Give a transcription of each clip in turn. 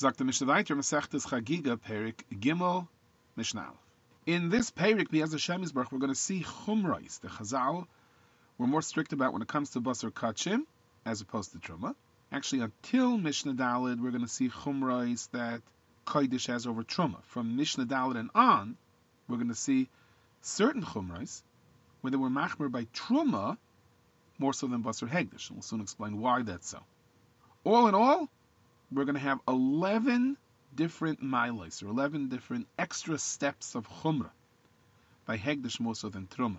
Sagt the Mishnah weiter, Masechtes Chagiga, Perik Gimel, Mishnah Aleph. In this Perik, B'ez Hashem Yisbarach, we're going to see Chumrais. The Chazal were more strict about when it comes to Basar Kachim, as opposed to Truma. Actually, until Mishnah Daled, we're going to see Chumrais that Kodesh has over Truma. From Mishnah Daled and on, we're going to see certain Chumrais where they were machmer by Truma more so than Basar Hegdish. And we'll soon explain why that's so. All in all, we're going to have 11 different milos, or 11 different extra steps of Chumrah by Hegdish more so than Truma.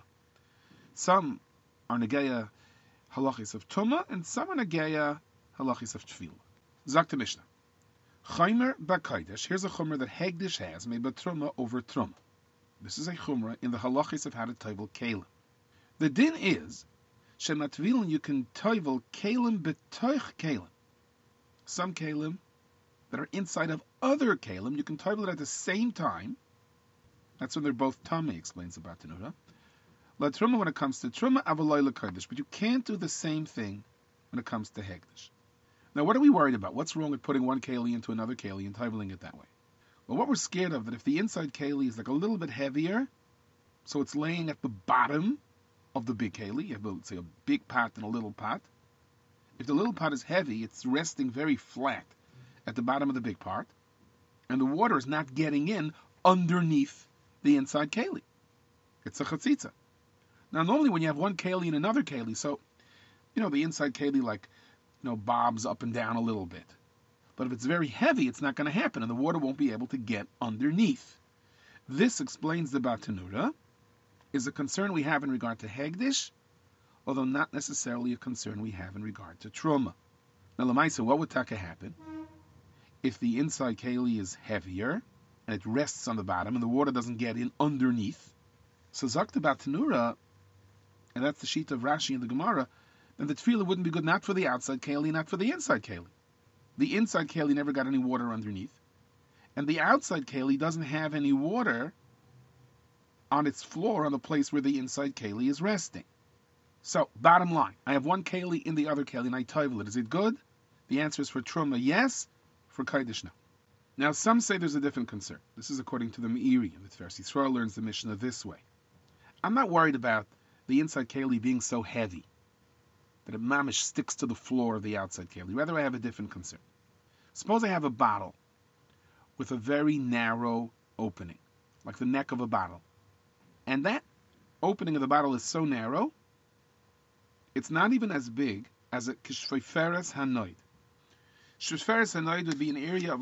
Some are Negeya halachis of Truma, and some are Negeya halachis of Tefillah. Zakt Mishnah. Chaymer b'Kodesh, here's a Chumrah that Hegdish has, made by Truma over Truma. This is a Chumrah in the halachis of how to toivel Kalim. The din is, Shematvilin you can toivel Kalim b'toich Kalim. Some Kalim that are inside of other Kalim, you can toivel it at the same time. That's when they're both Tamei, explains the Batanura. La Truma when it comes to Truma, Avaloi l'Kodesh, but you can't do the same thing when it comes to Hegdish. Now, what are we worried about? What's wrong with putting one Kali into another Kali and toiveling it that way? Well, what we're scared of, that if the inside Kali is like a little bit heavier, so it's laying at the bottom of the big Kali, you have, let's say, a big pot and a little pot. If the little pot is heavy, it's resting very flat at the bottom of the big part, and the water is not getting in underneath the inside Kali. It's a chatzitza. Now, normally when you have one Kali and another Kali, so, the inside Kali, bobs up and down a little bit. But if it's very heavy, it's not going to happen, and the water won't be able to get underneath. This explains the Batanura, is a concern we have in regard to Hegdish, although not necessarily a concern we have in regard to Truma. Now, Lamaisa, what would taka happen if the inside Kali is heavier, and it rests on the bottom, and the water doesn't get in underneath? So Zakta Batanura, and that's the sheet of Rashi and the Gemara, then the tefillah wouldn't be good not for the outside Kali, not for the inside Kali. The inside Kali never got any water underneath, and the outside Kali doesn't have any water on its floor on the place where the inside Kali is resting. So, bottom line, I have one Kali in the other Kali, and I toivel it. Is it good? The answer is for Truma, yes. For Kodesh, no. Now, some say there's a different concern. This is according to the Meiri, and the Tiferes Yisrael learns the Mishnah this way. I'm not worried about the inside Kali being so heavy that it mamish sticks to the floor of the outside Kali. Rather, I have a different concern. Suppose I have a bottle with a very narrow opening, like the neck of a bottle. And that opening of the bottle is so narrow, it's not even as big as a kishveiferes hanoid. Shveiferes hanoid would be an area of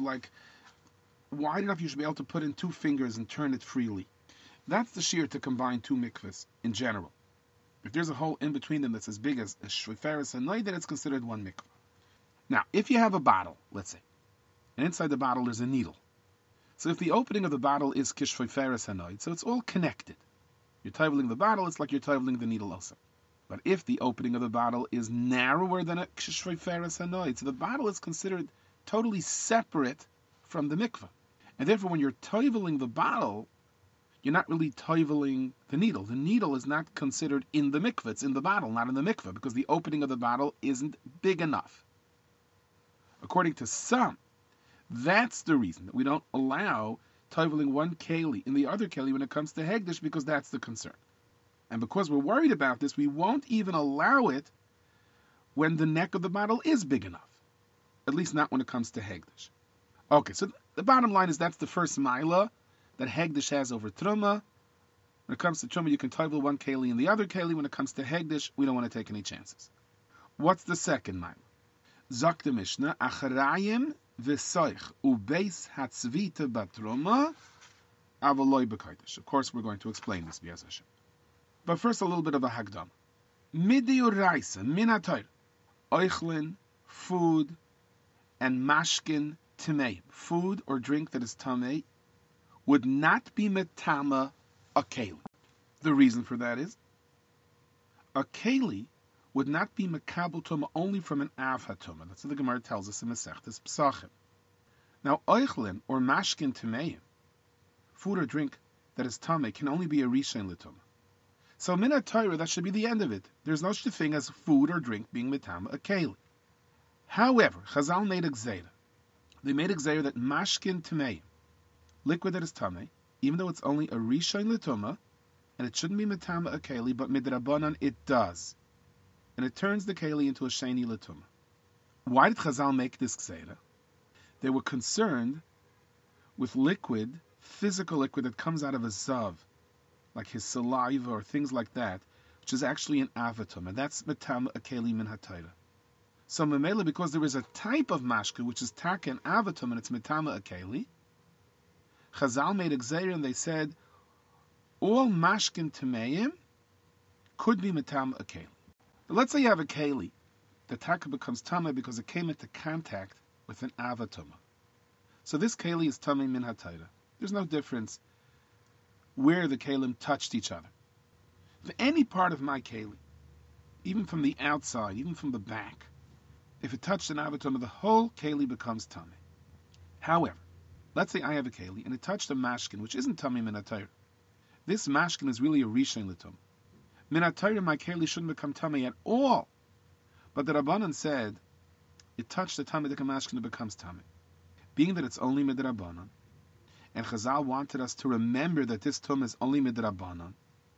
wide enough you should be able to put in 2 fingers and turn it freely. That's the shear to combine 2 mikvahs in general. If there's a hole in between them that's as big as a shveiferes hanoid, then it's considered one mikvah. Now, if you have a bottle, let's say, and inside the bottle there's a needle. So if the opening of the bottle is kishveiferes hanoid, so it's all connected. You're toiveling the bottle, it's like you're toiveling the needle also. But if the opening of the bottle is narrower than a kishveiferes hanoid, so the bottle is considered totally separate from the mikvah. And therefore, when you're toiveling the bottle, you're not really toiveling the needle. The needle is not considered in the mikvah. It's in the bottle, not in the mikvah, because the opening of the bottle isn't big enough. According to some, that's the reason that we don't allow toiveling one keli in the other keli when it comes to Hegdish, because that's the concern. And because we're worried about this, we won't even allow it when the neck of the bottle is big enough. At least not when it comes to Hegdish. Okay, so the bottom line is that's the first Maila that Hegdish has over Truma. When it comes to Truma, you can toivel one keli in the other keli. When it comes to Hegdish, we don't want to take any chances. What's the second Maila? Zok the Mishnah, Acharayim v'soich ubeis hatzvita batruma avaloi b'kodesh. Of course, we're going to explain this, B'ez Hashem. But first, a little bit of a hagdam. Midi uraisa, min ha-Torah, oichlin, food, and mashkin timei, food or drink that is tamei, would not be metama a keli. The reason for that is, a keli would not be mekabel tuma only from an av hatuma. That's what the Gemara tells us in Masechtas Pesachim. Now, oichlin or mashkin timeim, food or drink that is tamei, can only be a rishon l'tuma. So min ha-Torah, that should be the end of it. There's no such thing as food or drink being metama a keli. However, Chazal made a gzeira. They made a gzeira that mashkin tamei, liquid that is tamei, even though it's only a rishon l'tuma, and it shouldn't be metama a keli, but midrabanan it does, and it turns the keli into a sheni l'tuma. Why did Chazal make this gzeira? They were concerned with liquid, physical liquid that comes out of a zav, like his saliva or things like that, which is actually an avatum, and that's metama a keli min hatayra. So memela, because there is a type of mashka which is taka and avatum, and it's metama a keli, Chazal made a gzeira and they said all mashkin tameim could be metama a keli. But let's say you have a keli, the taka becomes tama because it came into contact with an avatum. So this keli is tamei min hatayra. There's no difference where the kelim touched each other. If any part of my keli, even from the outside, even from the back, if it touched an avatum, the whole keli becomes tamei. However, let's say I have a keli and it touched a mashkin, which isn't tamei min hatayra. This mashkin is really a rishon l'tum. Min hatayra, my keli shouldn't become tamei at all. But the Rabbanan said it touched the tamei mashkin, it becomes tamei. Being that it's only midrabanan, and Chazal wanted us to remember that this tum is only midrabanan,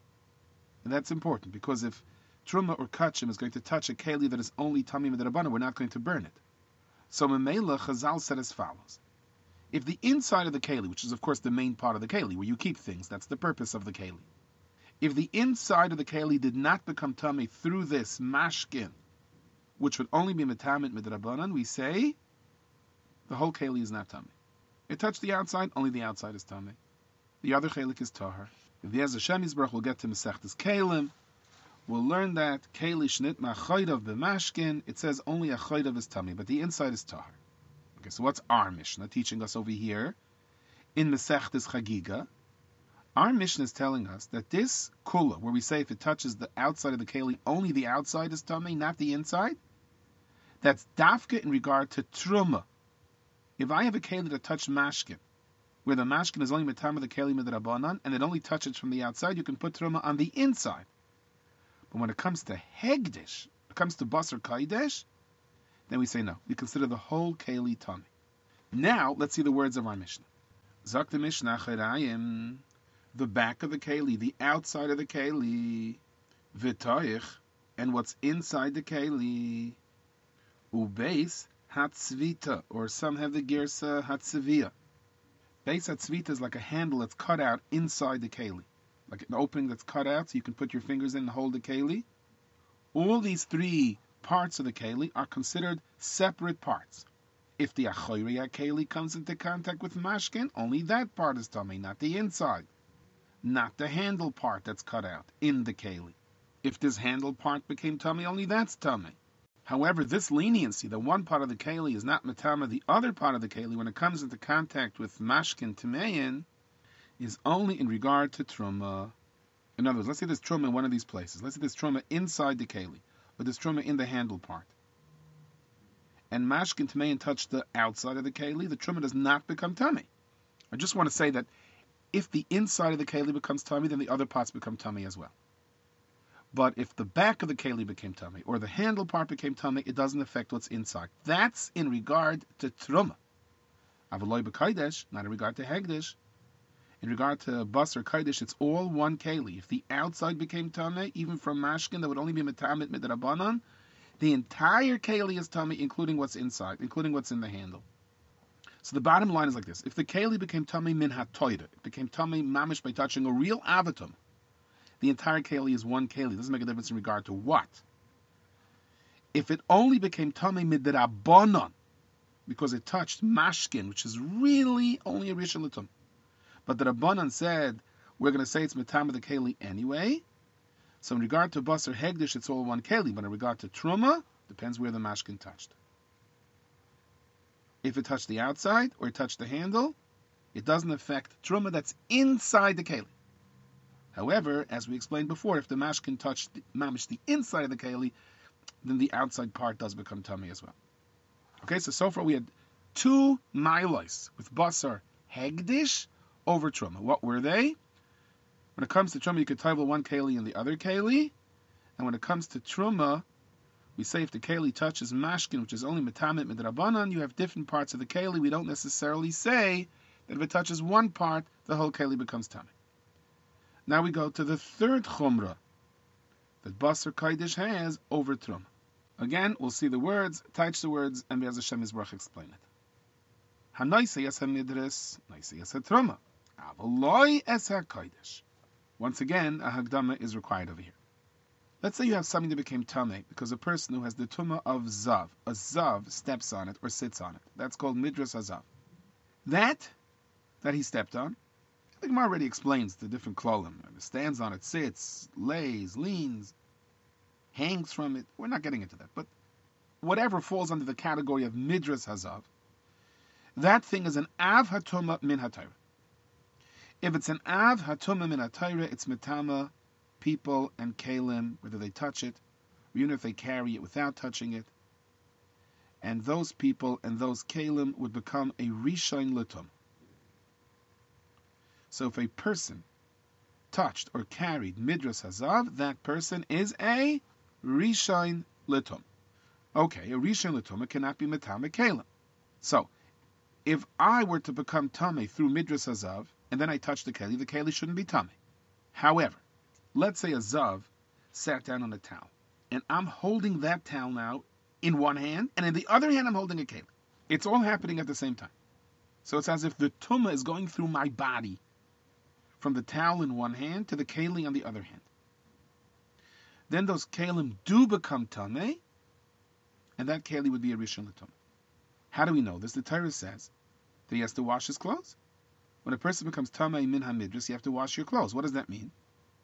and that's important because if truma or kachim is going to touch a keli that is only tamei midrabanan, we're not going to burn it. So Memela Chazal said as follows: if the inside of the keli, which is of course the main part of the keli, where you keep things, that's the purpose of the keli. If the inside of the keli did not become tamei through this mashkin, which would only be metamit midrabanan, we say the whole keli is not tamei. It touched the outside, only the outside is tamei. The other chelik is tahar. If the Ezra Shemizbrach will get to Masechtas Kelim, we'll learn that keli shnit ma'choidav b'mashkin. It says only a choidav is tamei, but the inside is tahar. Okay, so what's our Mishnah teaching us over here in Masechtas Chagiga? Our Mishnah is telling us that this kula, where we say if it touches the outside of the keli, only the outside is tamei, not the inside. That's dafka in regard to truma. If I have a keli that touched mashkin, where the mashkin is only metama the keli midrabanan, and it only touches from the outside, you can put truma on the inside. But when it comes to hegdish, it comes to basar kaidesh, then we say no. We consider the whole keli tamei. Now let's see the words of our Mishnah. Zak the Mishnah cherayim, the back of the keli, the outside of the keli, v'toich, and what's inside the keli, ubeis hatzvita, or some have the girsa hatzivia. Beis hatzvita is like a handle that's cut out inside the keli, like an opening that's cut out so you can put your fingers in and hold the keli. All these three parts of the keli are considered separate parts. If the achoria keli comes into contact with mashkin, only that part is tamei, not the inside, not the handle part that's cut out in the keli. If this handle part became tamei, only that's tamei. However, this leniency, that one part of the keli is not metama, the other part of the keli, when it comes into contact with mashkin tamein, is only in regard to truma. In other words, let's say there's truma in one of these places. Let's say there's truma inside the keli, or there's truma in the handle part. And mashkin tamein touch the outside of the keli, the truma does not become tamei. I just want to say that if the inside of the keli becomes tamei, then the other parts become tamei as well. But if the back of the keli became tamei, or the handle part became tamei, it doesn't affect what's inside. That's in regard to truma. Avaloi b'kaidesh, not in regard to hegdish. In regard to basar kaidesh, it's all one keli. If the outside became tamei, even from mashkin, that would only be metamit midrabanan, the entire keli is tamei, including what's inside, including what's in the handle. So the bottom line is like this: if the keli became tamei min hatoida, it became tamei mamish by touching a real avatum, the entire keli is one keli. It doesn't make a difference in regard to what. If it only became tamei midrabanan, because it touched mashkin, which is really only a rishon l'tum, but the Rabbanan said we're going to say it's metama the keli anyway. So in regard to basar hegdish, it's all one keli, but in regard to truma, depends where the mashkin touched. If it touched the outside or it touched the handle, it doesn't affect truma that's inside the keli. However, as we explained before, if the mashkin touched mamish the inside of the keli, then the outside part does become tamei as well. Okay, so far we had two milos with basar hegdish over truma. What were they? When it comes to truma, you could table one keli and the other keli, and when it comes to truma, We say if the keli touches mashkin, which is only metamet midrabanan, you have different parts of the keli. We don't necessarily say that if it touches one part, the whole keli becomes tameh. Now we go to the third chumrah that Basar Kodesh has over Truma. Again, we'll see the words, touch the words, and Be'ez Hashem Yisbarach explain it. Hanoise es ha-midris, noise es ha-truma, avaloi es ha-kodesh. Once again, a hagdama is required over here. Let's say you have something that became tameh because a person who has the tumah of zav, a zav steps on it or sits on it. That's called midras hazav. That he stepped on, the Gemara already explains the different klolim. Stands on it, sits, lays, leans, hangs from it. We're not getting into that. But whatever falls under the category of midras hazav, that thing is an av hatuma min hatayra. If it's an av hatuma min hatayra, it's mitama people and kalim, whether they touch it, or even if they carry it without touching it. And those people and those kalim would become a rishain litum. So if a person touched or carried midras hazav, that person is a rishain litum. Okay, a rishain litum cannot be mitame kalim. So if I were to become tameh through midras hazav, and then I touch the keli shouldn't be tameh. However, let's say a zav sat down on a towel, and I'm holding that towel now in one hand, and in the other hand I'm holding a keli. It's all happening at the same time. So it's as if the tumah is going through my body from the towel in one hand to the keli on the other hand. Then those kelim do become tameh, and that keli would be a rishon l'tumah. How do we know this? The Torah says that he has to wash his clothes. When a person becomes tameh min hamidras, you have to wash your clothes. What does that mean?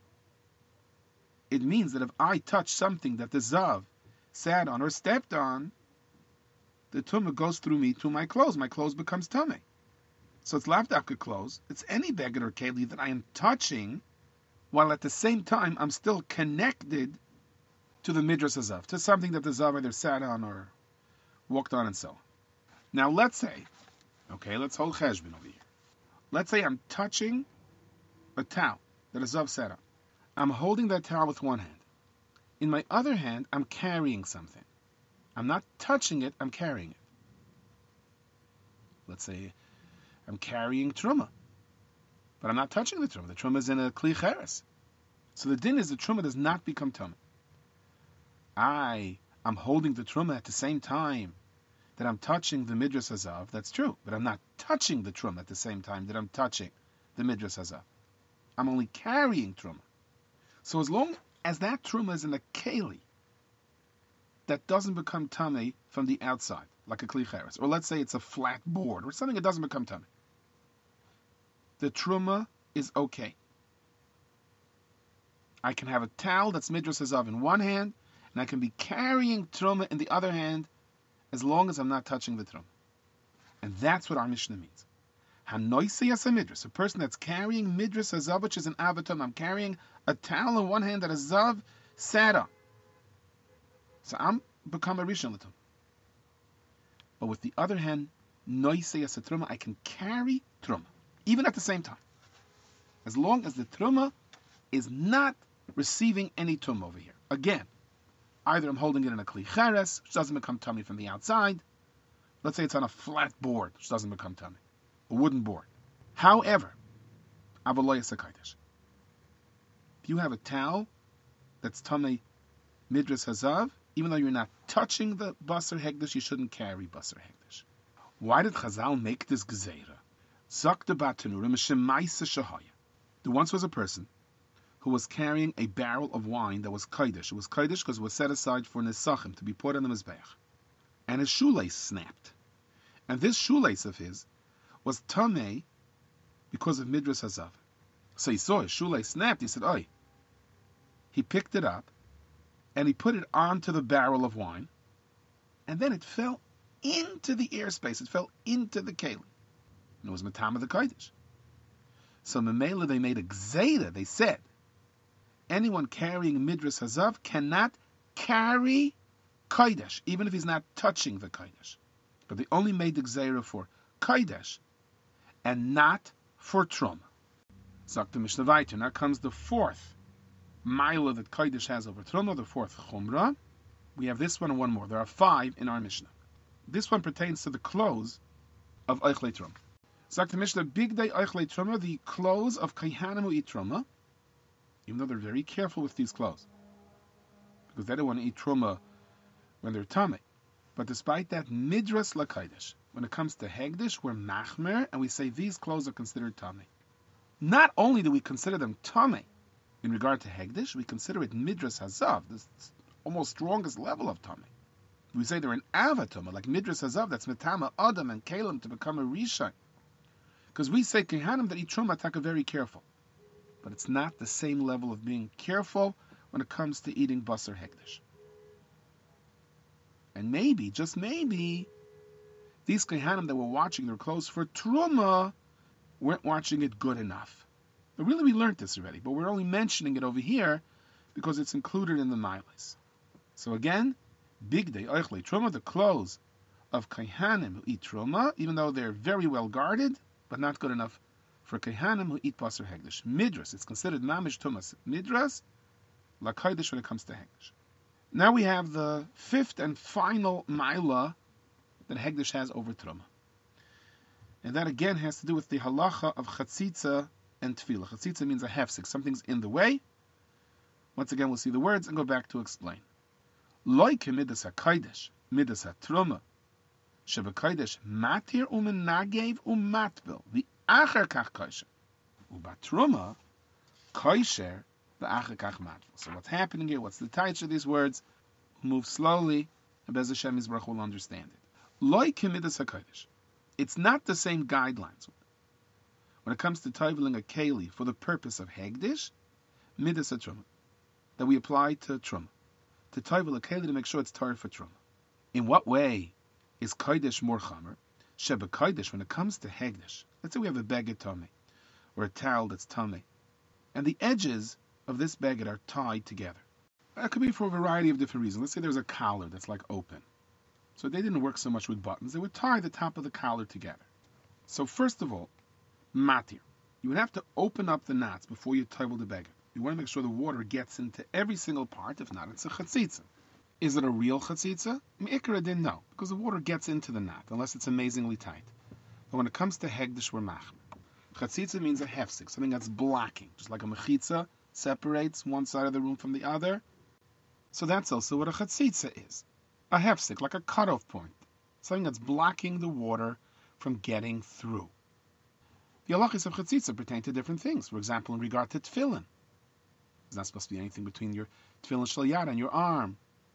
It means that if I touch something that the zav sat on or stepped on, the tumah goes through me to my clothes. My clothes becomes tameh. So it's lavdafka clothes. It's any beged or keli that I am touching, while at the same time I'm still connected to the midras hazav, to something that the zav either sat on or walked on and so on. Now let's say, okay, let's hold cheshbon over here. Let's say I'm touching a towel that a zav sat on. I'm holding that towel with one hand. In my other hand, I'm carrying something. I'm not touching it, I'm carrying it. Let's say I'm carrying truma, but I'm not touching the truma. The truma is in a kli cheres. So the din is the truma does not become tameh. I'm holding the truma at the same time that I'm touching the midras hazav. That's true, but I'm not touching the truma at the same time that I'm touching the midras hazav. I'm only carrying truma. So as long as that truma is in a keli, that doesn't become tameh from the outside, like a kli cheres. Or let's say it's a flat board, or something that doesn't become tameh. The truma is okay. I can have a towel that's midras hazav in one hand, and I can be carrying truma in the other hand, as long as I'm not touching the truma. And that's what our Mishnah means. Hanoise yasa midras, a person that's carrying midras hazav, which is an avatum. I'm carrying a towel in one hand that a zav sat on. So I'm become a rishon l'tum. But with the other hand, noise yasa truma, I can carry truma, even at the same time. As long as the truma is not receiving any truma over here. Again, either I'm holding it in a kli cheres, which doesn't become tummy from the outside. Let's say it's on a flat board, which doesn't become tummy. A wooden board. However, avaloy sakaidesh. If you have a towel that's tamei midras hazav, even though you're not touching the basar hegdish, you shouldn't carry basar hegdish. Why did Chazal make this gezeira? Zakta batanura m'shemaisa shahaya. There once was a person who was carrying a barrel of wine that was kaidish. It was kaidish because it was set aside for nesachim, to be put on the mizbeach. And his shoelace snapped. And this shoelace of his was tamei because of midras hazav. So he saw his shoelace snapped. He said, "Oi." He picked it up and he put it onto the barrel of wine, and then it fell into the airspace. It fell into the keli. And it was matama the kaidish. So memela they made a gzeira. They said anyone carrying midras hazav cannot carry kaidish, even if he's not touching the kaidish. But they only made the gzeira for kaidish and not for truma. Zok the Mishnah Vayter. Now comes the fourth mila that kaidish has over truma, the fourth chumrah. We have this one and one more. There are 5 in our Mishnah. This one pertains to the clothes of Eichlei Truma. Sagt the Mishnah, Big Day Eichlei Truma, the clothes of Kaihanim who eat Truma, even though they're very careful with these clothes, because they don't want to eat Truma when they're Tameh. But despite that, Midras Lakaidish, when it comes to Hegdish, we're Machmer, and we say these clothes are considered Tameh. Not only do we consider them Tameh in regard to Hegdish, we consider it Midras Hazav, this almost strongest level of Tameh. We say they're an Avatuma, like Midras Hazav, that's Metama, Adam, and Kalim to become a Rishon. Because we say Kehanim that eat Truma taka very careful. But it's not the same level of being careful when it comes to eating Basar Hegdish. And maybe, just maybe, these Kehanim that were watching their clothes for Truma weren't watching it good enough. But really we learned this already, but we're only mentioning it over here because it's included in the Miles. So again, Big Day Eichlei Truma, the clothes of Kehanim who eat Truma, even though they're very well guarded, but not good enough for Kehanim who eat Basar Hegdish. Midras, it's considered Mamish Tumas Midras, Lakaidish when it comes to Hegdish. Now we have the 5th and final Maila that Hegdish has over Truma. And that again has to do with the halacha of Chatzitza and Tefillah. Chatzitza means a hefsek, something's in the way. Once again, we'll see the words and go back to explain. Loike midas ha-kaidesh, midas ha-truma, sheba-kaidesh matir u'menagev u'matbil, v'acher kach kosher. U'ba-truma, kosher, v'acher kach matbil. So what's happening here? What's the taich of these words? We'll move slowly, and Bez Hashem Yisbarach will understand it. Loike midas ha-kaidesh. It's not the same guidelines. When it comes to toveling a keli for the purpose of Hegdish, midas ha-truma, that we apply to Truma. To tovel a keli to make sure it's tar for Truma. In what way is Kodesh more chamer? Sheba Kodesh, when it comes to Hegdish, let's say we have a beged tameh, or a towel that's tameh, and the edges of this beged are tied together. That could be for a variety of different reasons. Let's say there's a collar that's like open. So they didn't work so much with buttons. They would tie the top of the collar together. So first of all, matir. You would have to open up the knots before you tovel the beged. You want to make sure the water gets into every single part. If not, it's a chatzitza. Is it a real chatzitza? Me'ikra didn't know, because the water gets into the knot, unless it's amazingly tight. But when it comes to Hegdish, we're machmer. Chatzitza means a hefsek, something that's blocking, just like a mechitza separates one side of the room from the other. So that's also what a chatzitza is. A hefsek, like a cutoff point, something that's blocking the water from getting through. The halachos of chatzitza pertain to different things. For example, in regard to tefillin, there's not supposed to be anything between your tefillin shel yad and your arm,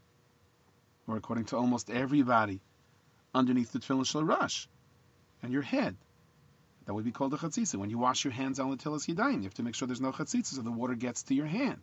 or according to almost everybody, underneath the tefillin shel rosh and your head. That would be called a chatzitza. When you wash your hands on the tilas yadayim, you have to make sure there's no chatzitza so the water gets to your hand.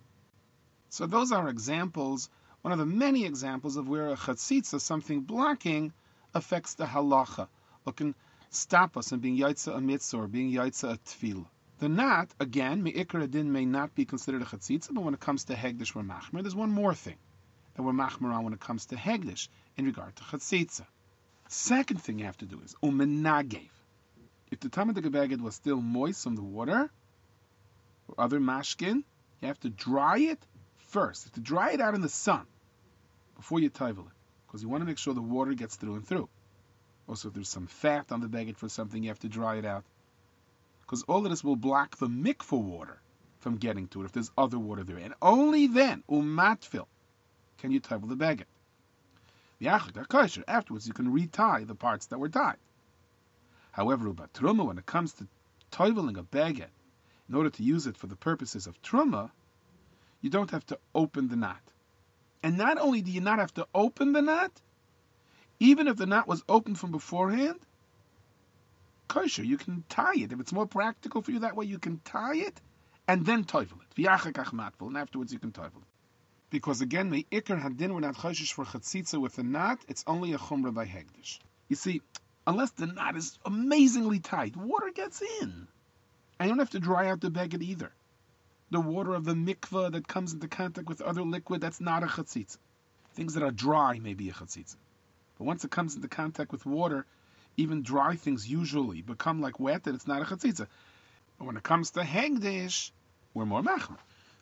So those are examples, one of the many examples of where a chatzitza, something blocking, affects the halacha, or can stop us in being yaitza a mitzvah or being yaitza a tefillah. The knot, again, me'ikra din may not be considered a chatzitza, but when it comes to Hegdish, we're machmer. There's one more thing that we're machmer on when it comes to Hegdish in regard to chatzitza. Second thing you have to do is umenagev. If the tamid beged was still moist from the water or other mashkin, you have to dry it first. You have to dry it out in the sun before you tovel it, because you want to make sure the water gets through and through. Also, if there's some fat on the beged for something, you have to dry it out, because all of this will block the mikvah water from getting to it if there's other water there. And only then, umatfil, can you tovel the beged. Afterwards, you can retie the parts that were tied. However, ubat truma, when it comes to toveling a beged, in order to use it for the purposes of truma, you don't have to open the knot. And not only do you not have to open the knot, even if the knot was open from beforehand, kosher, you can tie it. If it's more practical for you that way, you can tie it and then tovel it. And afterwards you can tovel it. Because again, me'ikar hadin, we're not choshesh for chatzitza with a knot, it's only a chumrah by hegdish. You see, unless the knot is amazingly tight, water gets in. And you don't have to dry out the beged either. The water of the mikveh that comes into contact with other liquid, that's not a chatzitza. Things that are dry may be a chatzitza. But once it comes into contact with water, even dry things usually become like wet, and it's not a chatzitza. But when it comes to hegdish, we're more machmer.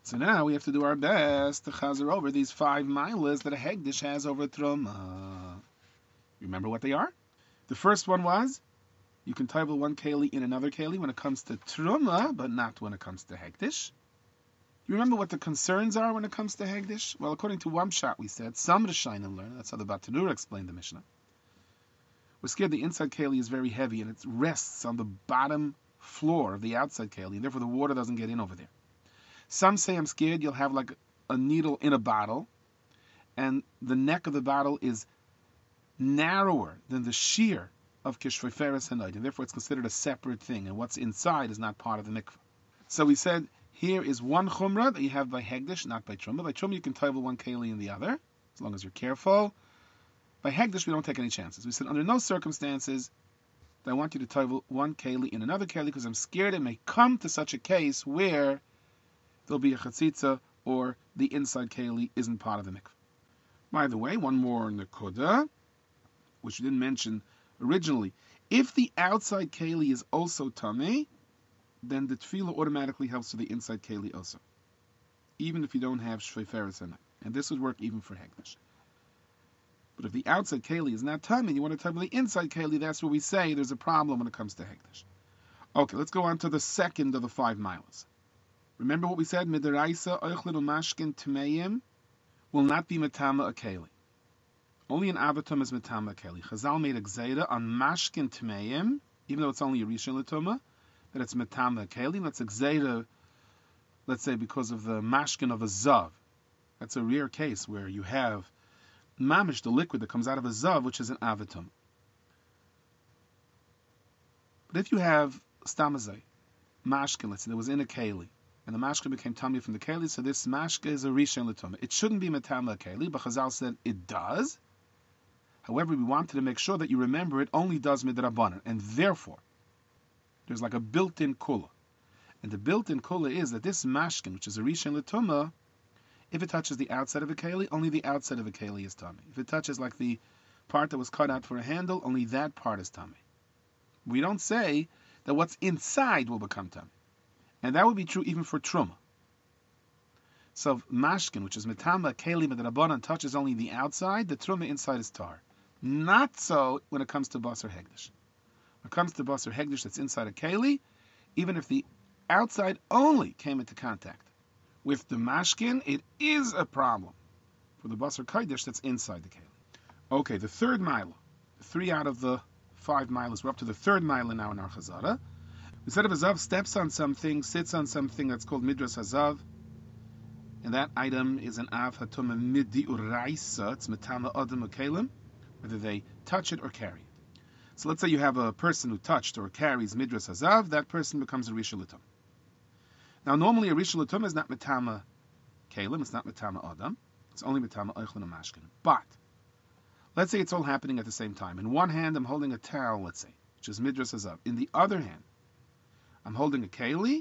So now we have to do our best to chazer over these 5 milas that a hegdish has over truma. Remember what they are? The first one was you can table one keli in another keli when it comes to truma, but not when it comes to hegdish. You remember what the concerns are when it comes to hegdish? Well, according to one shot, we said some Rishonim learn. That's how the Batanura explained the Mishnah. We're scared the inside keli is very heavy and it rests on the bottom floor of the outside keli, and therefore the water doesn't get in over there. Some say I'm scared you'll have like a needle in a bottle, and the neck of the bottle is narrower than the shear of kishveiferes hanayid, and therefore it's considered a separate thing, and what's inside is not part of the mikvah. So we said here is one chumrah that you have by hegdish, not by truma. By truma you can table one keli in the other, as long as you're careful. By hegdish we don't take any chances. We said under no circumstances that I want you to table one keli in another keli, because I'm scared it may come to such a case where there'll be a chatzitza or the inside keli isn't part of the mikvah. By the way, one more nekuda, which we didn't mention originally. If the outside keli is also tamei, then the tefillah automatically helps to the inside keli also, even if you don't have shveiferes in it. And this would work even for hegdish. But if the outside keli is not tamei, you want to table the inside keli, that's where we say there's a problem when it comes to hegdish. Okay, let's go on to the second of the 5 milas. Remember what we said? Midaraisa oichlin umashkin tmeim will not be metama a keli. Only an avatum is metama a keli. Chazal made a gzeira on mashkin tmeim, even though it's only a rishon l'tuma, that it's metama a keli. That's a gzeira, let's say, because of the mashkin of a zav. That's a rare case where you have mamish, the liquid that comes out of a zav, which is an avatum. But if you have stamazai, mashkin, let's say, that was in a keli, and the mashka became tamei from the keli, so this mashka is a rishon l'tuma. It shouldn't be metama keli, but Chazal said it does. However, we wanted to make sure that you remember it only does midrabanan, and therefore there's like a built-in kula. And the built-in kula is that this mashkin, which is a rishon l'tuma, if it touches the outside of a keli, only the outside of a keli is tamei. If it touches like the part that was cut out for a handle, only that part is tamei. We don't say that what's inside will become tamei. And that would be true even for truma. So if mashkin, which is metama keli midrabanan, touches only the outside, the truma inside is tar. Not so when it comes to basar hegdish. When it comes to basar hegdish that's inside a keli, even if the outside only came into contact with the mashkin, it is a problem for the basar kaidish that's inside the keli. Okay, the third mila. 3 out of the 5 milas. We're up to the third mila now in our chazara. We said if a zav steps on something, sits on something that's called midras hazav, and that item is an av hatuma midi uraisa, it's metama adam ukelim, whether they touch it or carry it. So let's say you have a person who touched or carries midras hazav, that person becomes a rishon l'tum. Now normally a rishon l'tum is not metama kelim, it's not metama adam, it's only metama oichlin and mashkin. But let's say it's all happening at the same time. In one hand I'm holding a towel, let's say, which is midras hazav. In the other hand, I'm holding a keli,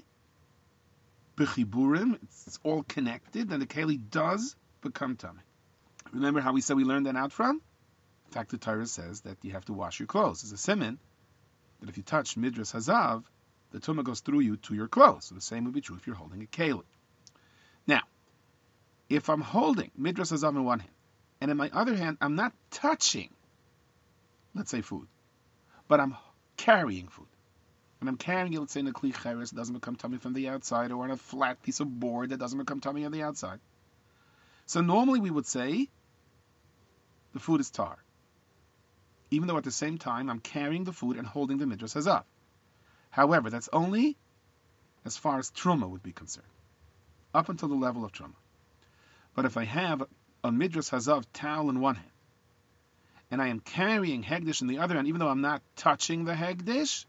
b'chiburim, it's all connected, and the keli does become tamei. Remember how we said we learned that out from? In fact, the Torah says that you have to wash your clothes. There's a siman that if you touch midras hazav, the tumah goes through you to your clothes. So the same would be true if you're holding a keli. Now, if I'm holding midras hazav in one hand, and in my other hand, I'm not touching, let's say, food, but I'm carrying food. When I'm carrying it, let's say in a kli cheres, it doesn't become tummy from the outside, or on a flat piece of board that doesn't become tummy on the outside. So normally we would say the food is tar, even though at the same time I'm carrying the food and holding the midras hazav. However, that's only as far as truma would be concerned, up until the level of truma. But if I have a midras hazav towel in one hand, and I am carrying hegdish in the other hand, even though I'm not touching the hegdish,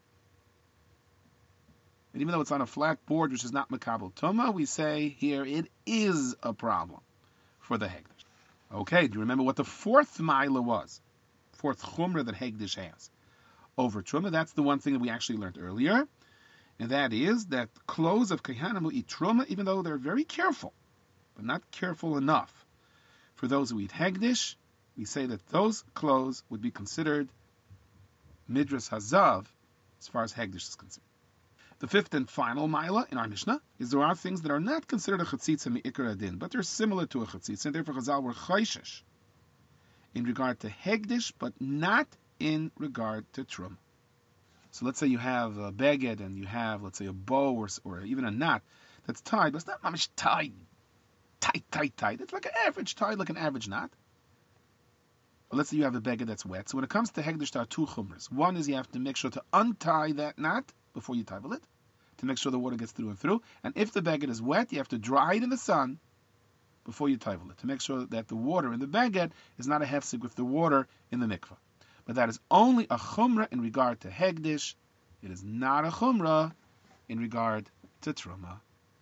and even though it's on a flat board, which is not makabel tuma, we say here it is a problem for the hegdish. Okay, do you remember what the fourth mila was? Fourth chumrah that hegdish has over truma? That's the one thing that we actually learned earlier, and that is that clothes of kehanim will eat truma, even though they're very careful, but not careful enough. For those who eat hegdish, we say that those clothes would be considered midras hazav as far as hegdish is concerned. The fifth and final Maila in our Mishnah is there are things that are not considered a Chatzitza Mi'ikar Adin, but they're similar to a Chatzitza, and therefore Chazal were Chayshish in regard to Hegdish, but not in regard to Trum. So let's say you have a beged and you have, let's say, a bow or even a knot that's tied, but it's not mamish tied, tight. It's like an average tied, like an average knot. But let's say you have a beged that's wet. So when it comes to Hegdish, there are two chumras. One is you have to make sure to untie that knot before you taivel it, to make sure the water gets through and through. And if the beged is wet, you have to dry it in the sun before you taivel it, to make sure that the water in the beged is not a hefsek with the water in the mikvah. But that is only a chumrah in regard to Hegdish. It is not a chumrah in regard to Truma.